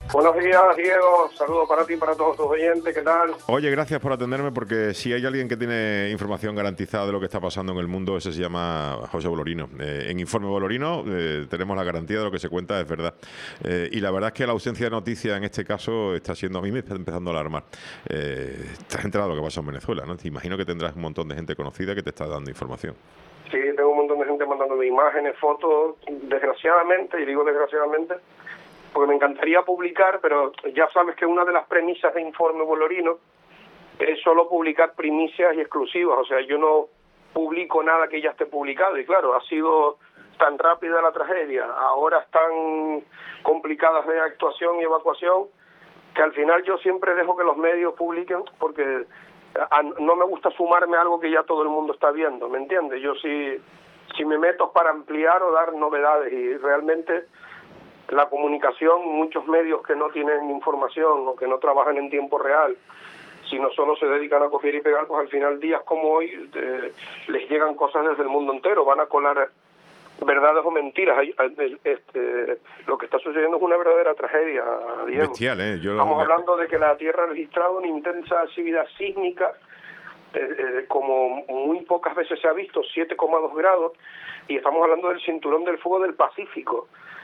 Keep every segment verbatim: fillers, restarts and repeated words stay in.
Buenos días, Diego. Saludos para ti y para todos tus oyentes. ¿Qué tal? Oye, gracias por atenderme, porque si hay alguien que tiene información garantizada de lo que está pasando en el mundo, ese se llama José Bolorino. Eh, en Informe Bolorino eh, tenemos la garantía de lo que se cuenta es verdad. Eh, y la verdad es que la ausencia de noticias en este caso está siendo, a mí me está empezando a alarmar. Eh, te has enterado de lo que pasa en Venezuela, ¿no? Te imagino que tendrás un montón de gente conocida que te está dando información. Sí, tengo un montón de gente mandándome imágenes, fotos, desgraciadamente, y digo desgraciadamente, porque me encantaría publicar, pero ya sabes que una de las premisas de Informe Bolorino es solo publicar primicias y exclusivas. O sea, yo no publico nada que ya esté publicado, y claro, ha sido tan rápida la tragedia, ahora están complicadas de actuación y evacuación, que al final yo siempre dejo que los medios publiquen, porque no me gusta sumarme a algo que ya todo el mundo está viendo, ¿me entiendes? Yo sí, si me meto es para ampliar o dar novedades, y realmente la comunicación, muchos medios que no tienen información o que no trabajan en tiempo real, sino solo se dedican a copiar y pegar, pues al final días como hoy eh, les llegan cosas desde el mundo entero, van a colar verdades o mentiras. Este, lo que está sucediendo es una verdadera tragedia, Diego. Bestial, ¿eh? Yo Estamos me... hablando de que la Tierra ha registrado una intensa actividad sísmica, eh, eh, como muy pocas veces se ha visto, siete coma dos grados, y estamos hablando del cinturón del fuego del Pacífico.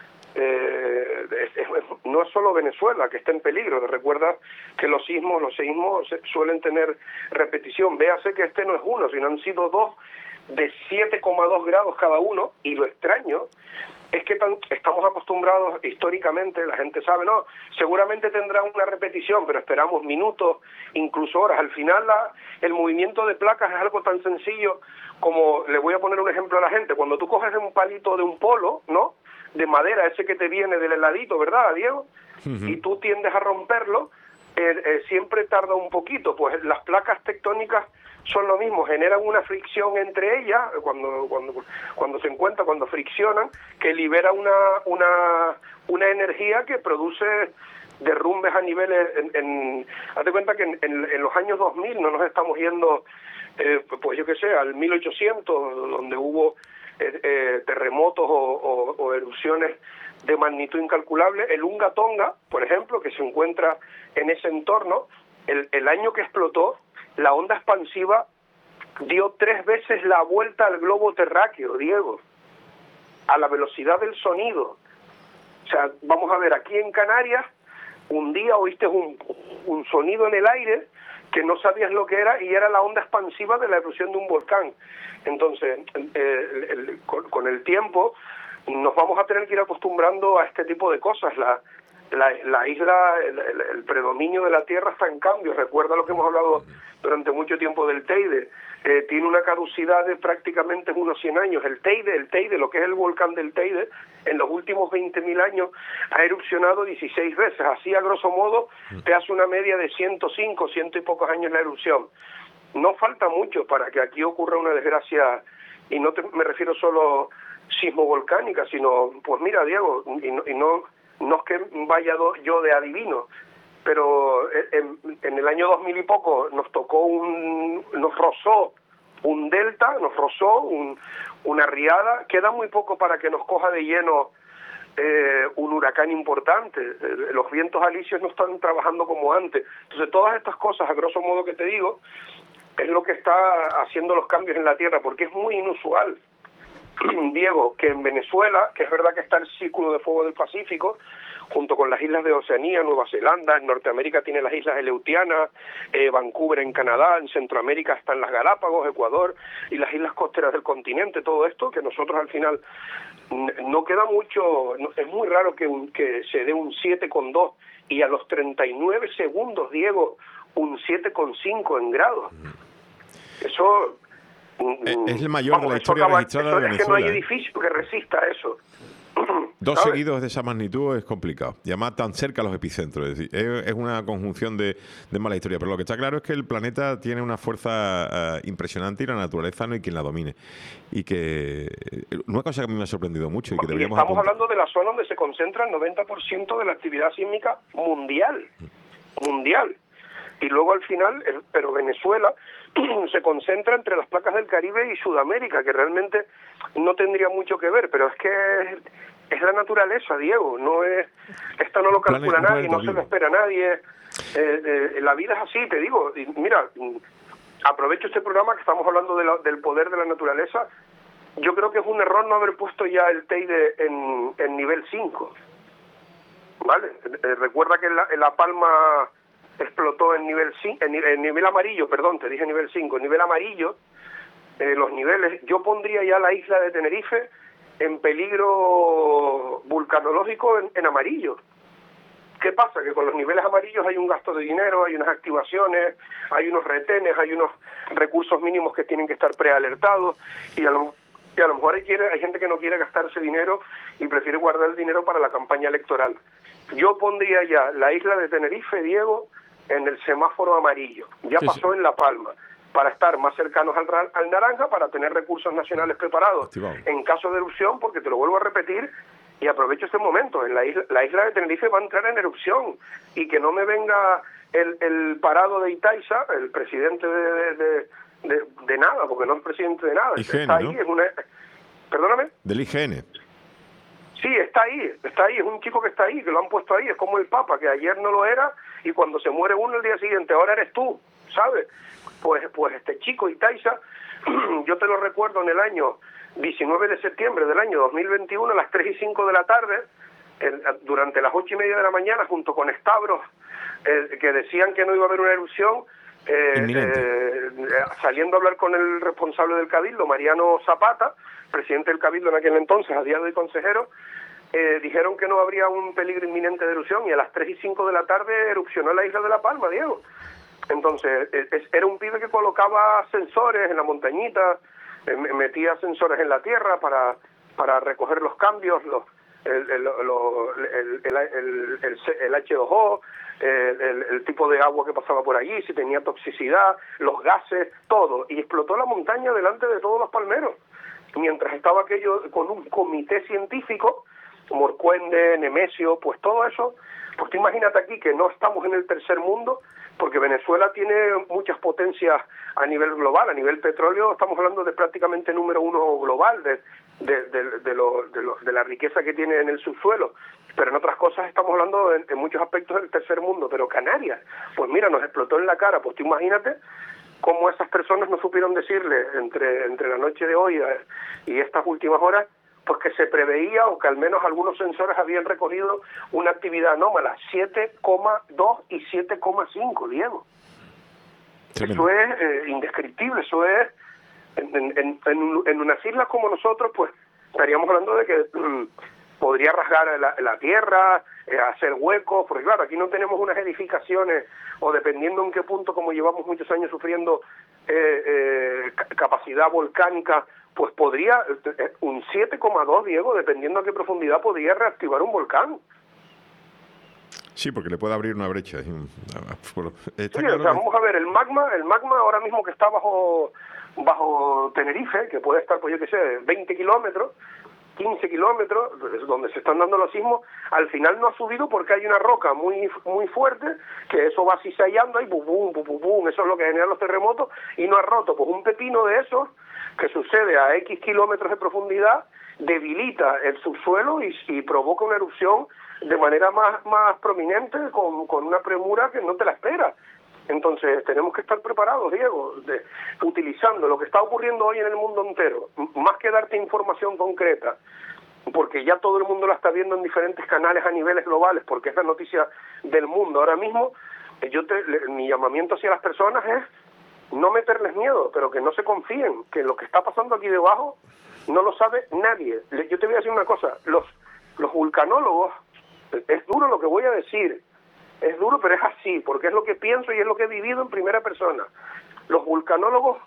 Eh, es, es, no es solo Venezuela que está en peligro. Recuerda que los sismos, los seísmos suelen tener repetición. Véase que este no es uno, sino han sido dos de siete coma dos grados cada uno, y lo extraño es que tan, estamos acostumbrados históricamente, la gente sabe, no, seguramente tendrá una repetición, pero esperamos minutos, incluso horas. Al final la, el movimiento de placas es algo tan sencillo como, le voy a poner un ejemplo a la gente, cuando tú coges un palito de un polo, ¿no?, de madera, ese que te viene del heladito, ¿verdad, Diego? Uh-huh. Y tú tiendes a romperlo, eh, eh, siempre tarda un poquito. Pues las placas tectónicas son lo mismo, generan una fricción entre ellas, cuando cuando cuando se encuentran, cuando friccionan, que libera una una una energía que produce derrumbes a niveles, en, en, haz de cuenta que en, en, en los años dos mil no nos estamos yendo, eh, pues yo qué sé, al mil ochocientos, donde hubo Eh, eh, terremotos o, o, o erupciones de magnitud incalculable. El Unga Tonga, por ejemplo, que se encuentra en ese entorno, el, el año que explotó, la onda expansiva dio tres veces la vuelta al globo terráqueo, Diego, a la velocidad del sonido. O sea, vamos a ver, aquí en Canarias, un día oíste un, un sonido en el aire que no sabías lo que era, y era la onda expansiva de la erupción de un volcán. Entonces, eh, el, el, con, con el tiempo nos vamos a tener que ir acostumbrando a este tipo de cosas. La, la, la isla, el, el, el predominio de la Tierra está en cambio. Recuerda lo que hemos hablado durante mucho tiempo del Teide. Eh, tiene una caducidad de prácticamente unos cien años. El Teide, el Teide, lo que es el volcán del Teide, en los últimos veinte mil años ha erupcionado dieciséis veces. Así, a grosso modo, te hace una media de ciento cinco, ciento y pocos años la erupción. No falta mucho para que aquí ocurra una desgracia, y no te, me refiero solo sismovolcánica, sino, pues mira, Diego, y no, y no, no es que vaya do, yo de adivino, pero en, en el año dos mil y poco nos tocó un, nos rozó un delta, nos rozó un, una riada. Queda muy poco para que nos coja de lleno eh, un huracán importante. Eh, los vientos alisios no están trabajando como antes. Entonces, todas estas cosas, a grosso modo que te digo, es lo que está haciendo los cambios en la Tierra, porque es muy inusual, Diego, que en Venezuela, que es verdad que está el Círculo de Fuego del Pacífico, junto con las islas de Oceanía, Nueva Zelanda, en Norteamérica tiene las islas Aleutianas, eh, Vancouver en Canadá, en Centroamérica están las Galápagos, Ecuador y las islas costeras del continente. Todo esto que nosotros al final no queda mucho, no, es muy raro que, un, que se dé un siete coma dos y a los treinta y nueve segundos, Diego, un siete coma cinco en grados. Eso es el mayor vamos, de la historia acaba, registrada de Venezuela. Es que no hay edificio que resista eso. Dos ¿sabes? seguidos de esa magnitud es complicado. Y además tan cerca a los epicentros. Es decir, es, es una conjunción de, de mala historia. Pero lo que está claro es que el planeta tiene una fuerza uh, impresionante, y la naturaleza no hay quien la domine. Y que una cosa que a mí me ha sorprendido mucho y que deberíamos y estamos apuntar. hablando de la zona donde se concentra el noventa por ciento de la actividad sísmica mundial. Mundial. Y luego al final, pero Venezuela se concentra entre las placas del Caribe y Sudamérica, que realmente no tendría mucho que ver, pero es que es, es la naturaleza, Diego, no es, esto no lo calcula Plane, nadie, no se lo espera nadie, eh, eh, la vida es así, te digo, y mira, aprovecho este programa que estamos hablando de la, del poder de la naturaleza. Yo creo que es un error no haber puesto ya el Teide en, en nivel cinco, ¿vale? Eh, recuerda que la, la Palma explotó en nivel cinco, en, en nivel amarillo, perdón, te dije nivel cinco, en nivel amarillo, eh, los niveles, yo pondría ya la isla de Tenerife en peligro vulcanológico en, en amarillo. ¿Qué pasa? Que con los niveles amarillos hay un gasto de dinero, hay unas activaciones, hay unos retenes, hay unos recursos mínimos que tienen que estar prealertados, y a lo, y a lo mejor hay, quiere, hay gente que no quiere gastarse dinero y prefiere guardar el dinero para la campaña electoral. Yo pondría ya la isla de Tenerife, Diego, en el semáforo amarillo. Ya sí, pasó sí. en La Palma, para estar más cercanos al, al naranja, para tener recursos nacionales preparados Activado. en caso de erupción, porque te lo vuelvo a repetir, y aprovecho este momento, en la isla, la isla de Tenerife va a entrar en erupción, y que no me venga el, el parado de Itaiza, el presidente de, de, de, de, de nada, porque no es presidente de nada, I G N, está ahí, ¿no? es una... Perdóname. Del I G N. Sí, está ahí, está ahí, es un chico que está ahí, que lo han puesto ahí, es como el Papa, que ayer no lo era, y cuando se muere uno el día siguiente, ahora eres tú, ¿sabes? Pues, pues este chico Itaiza, yo te lo recuerdo en el año diecinueve de septiembre del año dos mil veintiuno, a las tres y cinco de la tarde, el, durante las ocho y media de la mañana, junto con Stavros, eh, que decían que no iba a haber una erupción, eh, eh, saliendo a hablar con el responsable del Cabildo, Mariano Zapata, presidente del Cabildo en aquel entonces, a día de hoy consejero, eh, dijeron que no habría un peligro inminente de erupción, y a las tres y cinco de la tarde erupcionó la isla de La Palma, Diego. Entonces, es, era un pibe que colocaba sensores en la montañita, eh, metía sensores en la tierra para, para recoger los cambios, los, el, el, lo, el, el, el, el, el hache dos o, el, el, el tipo de agua que pasaba por allí, si tenía toxicidad, los gases, todo. Y explotó la montaña delante de todos los palmeros. Mientras estaba aquello con un comité científico, Morcuende, Nemesio, pues todo eso, pues tú imagínate aquí que no estamos en el tercer mundo, porque Venezuela tiene muchas potencias a nivel global, a nivel petróleo estamos hablando de prácticamente número uno global, de, de, de, de, lo, de, lo, de la riqueza que tiene en el subsuelo, pero en otras cosas estamos hablando en, en muchos aspectos del tercer mundo. Pero Canarias, pues mira, nos explotó en la cara, pues tú imagínate cómo esas personas no supieron decirle entre, entre la noche de hoy y estas últimas horas, pues que se preveía, o que al menos algunos sensores habían recogido una actividad anómala, siete coma dos y siete coma cinco, Diego. Tremendo. Eso es eh, indescriptible, eso es, en, en, en, en unas islas como nosotros, pues estaríamos hablando de que mmm, podría rasgar la, la tierra, eh, hacer huecos, porque claro, aquí no tenemos unas edificaciones, o dependiendo en qué punto, como llevamos muchos años sufriendo eh, eh, capacidad volcánica, pues podría, un siete coma dos, Diego, dependiendo a qué profundidad, podría reactivar un volcán. Sí, porque le puede abrir una brecha. Está sí, claro, o sea, que... vamos a ver, el magma, el magma ahora mismo que está bajo bajo Tenerife, que puede estar, pues yo qué sé, veinte kilómetros, quince kilómetros, donde se están dando los sismos, al final no ha subido porque hay una roca muy muy fuerte, que eso va cizallando y bum, bum, bum, bum, eso es lo que genera los terremotos, y no ha roto. Pues un pepino de esos, que sucede a X kilómetros de profundidad, debilita el subsuelo y, y provoca una erupción de manera más, más prominente, con, con una premura que no te la esperas. Entonces tenemos que estar preparados, Diego, de, utilizando lo que está ocurriendo hoy en el mundo entero, más que darte información concreta, porque ya todo el mundo la está viendo en diferentes canales a niveles globales, porque es la noticia del mundo ahora mismo. Yo te, le, mi llamamiento hacia las personas es no meterles miedo, pero que no se confíen, que lo que está pasando aquí debajo no lo sabe nadie. Yo te voy a decir una cosa, los, los vulcanólogos, es duro lo que voy a decir, es duro, pero es así, porque es lo que pienso y es lo que he vivido en primera persona. Los vulcanólogos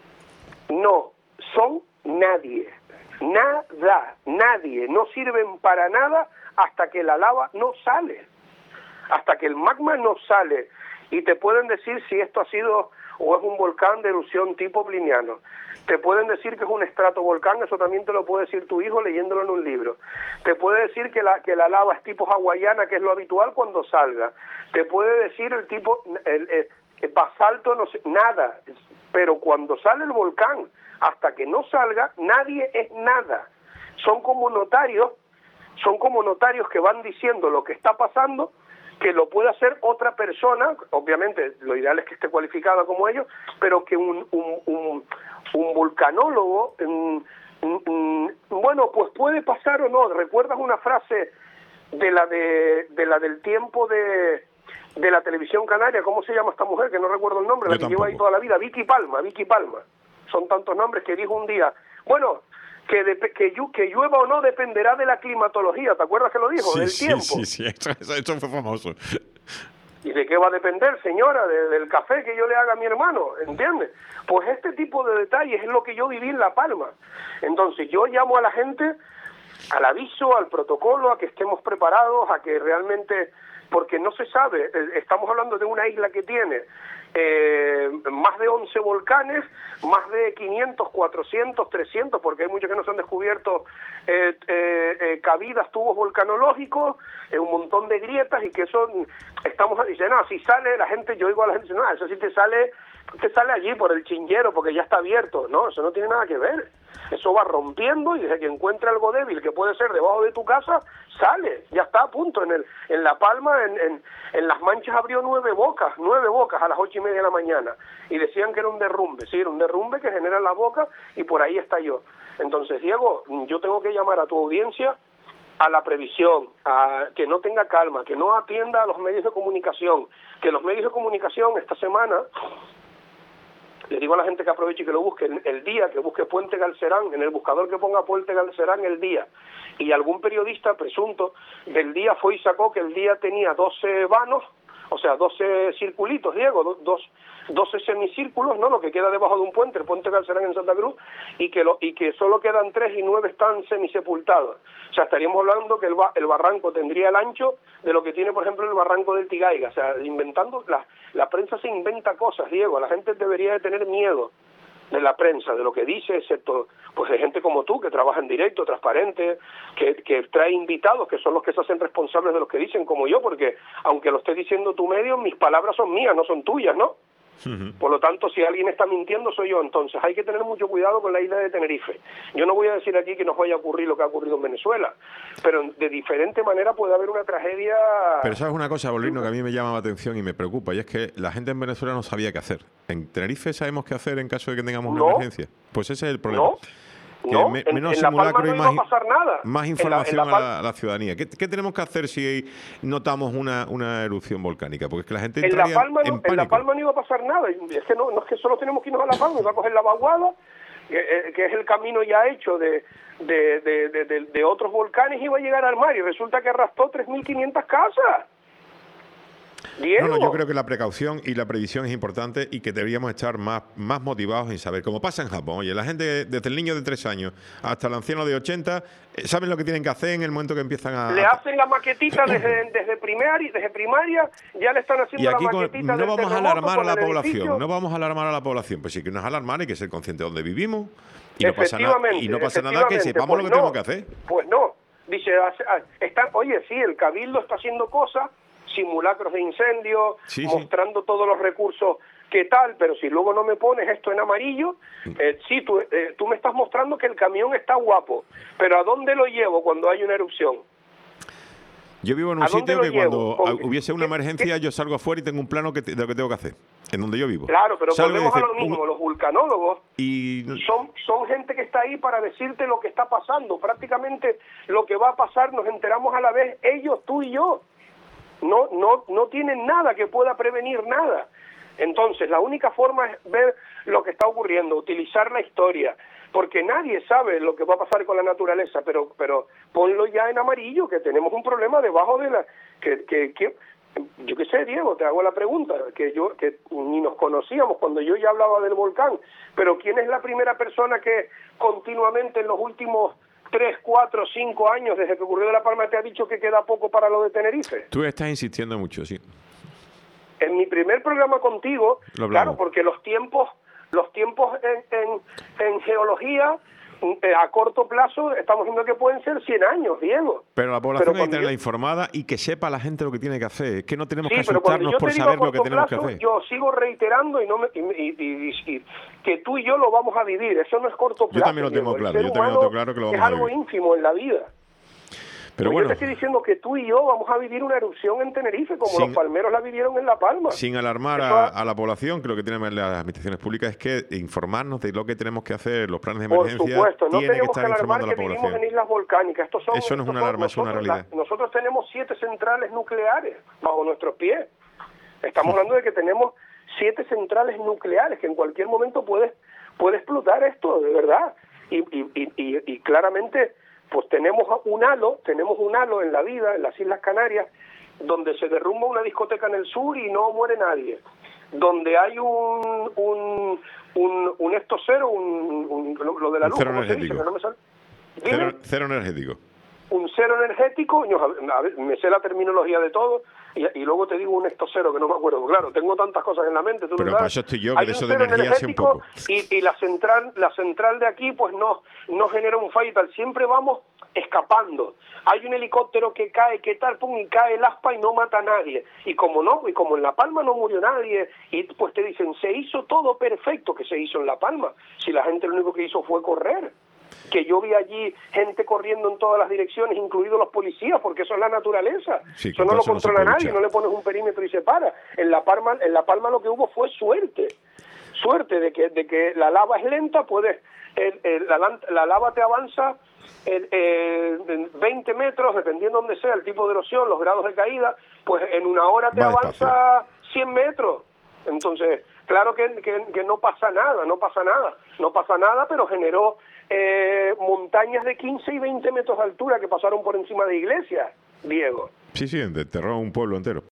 no son nadie, nada, nadie, no sirven para nada hasta que la lava no sale, hasta que el magma no sale, y te pueden decir si esto ha sido o es un volcán de erupción tipo pliniano. Te pueden decir que es un estratovolcán, eso también te lo puede decir tu hijo leyéndolo en un libro. Te puede decir que la que la lava es tipo hawaiana, que es lo habitual cuando salga. Te puede decir el tipo, el, el, el basalto, no sé, nada. pero cuando sale el volcán, hasta que no salga, nadie es nada. Son como notarios, son como notarios que van diciendo lo que está pasando, que lo puede hacer otra persona, obviamente lo ideal es que esté cualificada como ellos, pero que un, un, un, un vulcanólogo, un, un, un, bueno, pues puede pasar o no. ¿Recuerdas una frase de la de, de la del tiempo de, de la televisión canaria? ¿Cómo se llama esta mujer? Que no recuerdo el nombre, Yo la que tampoco. lleva ahí toda la vida, Vicky Palma, Vicky Palma. Son tantos nombres que dijo un día, bueno, que, de, que, llu, que llueva o no dependerá de la climatología. ¿Te acuerdas que lo dijo? Sí, Del sí, tiempo. sí, sí, eso, eso fue famoso. ¿Y de qué va a depender, señora? De, del café que yo le haga a mi hermano, ¿entiendes? Pues este tipo de detalles es lo que yo viví en La Palma. Entonces yo llamo a la gente al aviso, al protocolo, a que estemos preparados, a que realmente, porque no se sabe, estamos hablando de una isla que tiene eh, más de once volcanes, más de quinientos, cuatrocientos, trescientos, porque hay muchos que no se han descubierto eh, eh, eh, cabidas, tubos volcanológicos, eh, un montón de grietas, y que eso, estamos diciendo, no, si sale la gente, yo digo a la gente, no, eso sí te sale, te sale allí por el chinchero, porque ya está abierto. No, eso no tiene nada que ver. Eso va rompiendo, y desde que encuentre algo débil que puede ser debajo de tu casa, sale, ya está a punto. En el en La Palma, en, en, en Las Manchas abrió nueve bocas, nueve bocas a las ocho y media de la mañana, y decían que era un derrumbe. Sí, era un derrumbe que genera las bocas, y por ahí estalló. Entonces, Diego, yo tengo que llamar a tu audiencia a la previsión, a que no tenga calma, que no atienda a los medios de comunicación, que los medios de comunicación esta semana, le digo a la gente que aproveche y que lo busque el, el día, que busque Puente Galcerán, en el buscador que ponga Puente Galcerán el día, y algún periodista presunto del día fue y sacó que el día tenía doce vanos, o sea, doce circulitos, Diego, dos, doce semicírculos, ¿no? Lo que queda debajo de un puente, el Puente Galcerán en Santa Cruz, y que lo, y que solo quedan tres y nueve están semisepultados. O sea, estaríamos hablando que el, el barranco tendría el ancho de lo que tiene, por ejemplo, el barranco del Tigaiga. O sea, inventando, la, la prensa se inventa cosas, Diego. La gente debería de tener miedo de la prensa, de lo que dice, excepto pues de gente como tú, que trabaja en directo, transparente, que, que trae invitados, que son los que se hacen responsables de lo que dicen, como yo, porque aunque lo esté diciendo tu medio, mis palabras son mías, no son tuyas, ¿no? Uh-huh. Por lo tanto, si alguien está mintiendo, soy yo. Entonces hay que tener mucho cuidado con la isla de Tenerife. Yo no voy a decir aquí que nos vaya a ocurrir lo que ha ocurrido en Venezuela, pero de diferente manera puede haber una tragedia. Pero sabes una cosa, Bolino, que a mí me llama la atención y me preocupa, y es que la gente en Venezuela no sabía qué hacer. En Tenerife sabemos qué hacer en caso de que tengamos una no, emergencia. Pues ese es el problema. No. Que no, me, en, menos en La Palma no iba a pasar nada. Más información en la, en la a, la, a la ciudadanía. ¿Qué, ¿Qué tenemos que hacer si notamos una, una erupción volcánica? Porque es que la gente en la Palma en no, en La Palma no iba a pasar nada. Es que no, no es que solo tenemos que irnos a La Palma, va a coger la vaguada, que, que es el camino ya hecho de, de, de, de, de, de otros volcanes, y va a llegar al mar, y resulta que arrastró tres mil quinientas casas. Diego. No, no, yo creo que la precaución y la previsión es importante, y que deberíamos estar más, más motivados en saber, como pasa en Japón. Oye, la gente, desde el niño de tres años hasta el anciano de ochenta, saben lo que tienen que hacer en el momento que empiezan a... Le hacen la maquetita desde, desde, primaria, desde primaria, ya le están haciendo y aquí la maquetita con, no vamos a alarmar a la población, edificio. no vamos a alarmar a la población, pues sí que nos alarmar, hay que ser conscientes de dónde vivimos, y no pasa nada, y no pasa nada que sepamos pues lo que no, tenemos que hacer. Pues no, dice, está, oye, sí, el Cabildo está haciendo cosas, simulacros de incendio, sí, mostrando sí. todos los recursos que tal, pero si luego no me pones esto en amarillo, eh, sí, tú, eh, tú me estás mostrando que el camión está guapo, pero ¿a dónde lo llevo cuando hay una erupción? Yo vivo en un sitio que cuando Porque, hubiese una emergencia, ¿qué? Yo salgo afuera y tengo un plano que te, de lo que tengo que hacer, en donde yo vivo. Claro, pero salgo volvemos a lo mismo, un... los vulcanólogos y... son, son gente que está ahí para decirte lo que está pasando. Prácticamente lo que va a pasar nos enteramos a la vez ellos, tú y yo. No, no, no tienen nada que pueda prevenir nada. Entonces, la única forma es ver lo que está ocurriendo, utilizar la historia, porque nadie sabe lo que va a pasar con la naturaleza, pero pero ponlo ya en amarillo, que tenemos un problema debajo de la... que, que, que yo qué sé, Diego, te hago la pregunta, que yo que ni nos conocíamos cuando yo ya hablaba del volcán, pero ¿quién es la primera persona que continuamente en los últimos tres, cuatro, cinco años, desde que ocurrió de La Palma, te ha dicho que queda poco para lo de Tenerife? Tú estás insistiendo mucho, sí. En mi primer programa contigo, claro, porque los tiempos los tiempos en, en, en geología A corto plazo estamos viendo que pueden ser cien años, Diego. Pero la población pero hay que tenerla yo... informada y que sepa la gente lo que tiene que hacer. Es que no tenemos sí, que asustarnos por saber lo que tenemos plazo, que hacer. Yo sigo reiterando y no me, y, y, y, y, que tú y yo lo vamos a vivir. Eso no es corto plazo. Yo también lo tengo Diego. claro. Yo también lo tengo claro que lo vamos es a vivir. algo ínfimo en la vida. Pero Yo bueno, te estoy diciendo que tú y yo vamos a vivir una erupción en Tenerife, como sin, los palmeros la vivieron en La Palma. Sin alarmar a, a la población, que lo que tienen las administraciones públicas es que informarnos de lo que tenemos que hacer, los planes de emergencia. Por supuesto, no tiene tenemos que, que estar alarmar informando que a la vivimos población. en islas volcánicas. Estos son, eso no es una son, alarma, eso es una realidad. La, nosotros tenemos siete centrales nucleares bajo nuestros pies. Estamos hablando de que tenemos siete centrales nucleares, que en cualquier momento puede, puede explotar esto, de verdad. Y, y, y, y, y claramente... pues tenemos un halo, tenemos un halo en la vida, en las Islas Canarias, donde se derrumba una discoteca en el sur y no muere nadie, donde hay un un un, un esto cero, un, un, lo de la luz, ¿cómo se dice? Que no me sale. Cero, cero energético. Un cero energético, yo, a ver, me sé la terminología de todo, y, y luego te digo un esto cero, que no me acuerdo, claro, tengo tantas cosas en la mente, tú pero lo sabes. para eso estoy yo, que hay de eso un de cero energía sé un poco. Y, y la central la central de aquí pues no no genera un fallo y tal, siempre vamos escapando. Hay un helicóptero que cae, que tal, pum, y cae el aspa y no mata a nadie. Y como no, y como en La Palma no murió nadie, y pues te dicen, se hizo todo perfecto que se hizo en La Palma, si la gente lo único que hizo fue correr. Que yo vi allí gente corriendo en todas las direcciones, incluidos los policías, porque eso es la naturaleza. Sí, eso no lo eso controla no nadie, no le pones un perímetro y se para. En La Palma, en La Palma lo que hubo fue suerte. Suerte de que de que la lava es lenta, puedes el, el, la, la lava te avanza el, el, veinte metros, dependiendo donde sea el tipo de erosión, los grados de caída, pues en una hora te Va avanza despacio. cien metros. Entonces, claro que, que, que no pasa nada, no pasa nada, no pasa nada, pero generó eh, montañas de quince y veinte metros de altura que pasaron por encima de iglesias, Diego. Sí, sí, enterró un pueblo entero.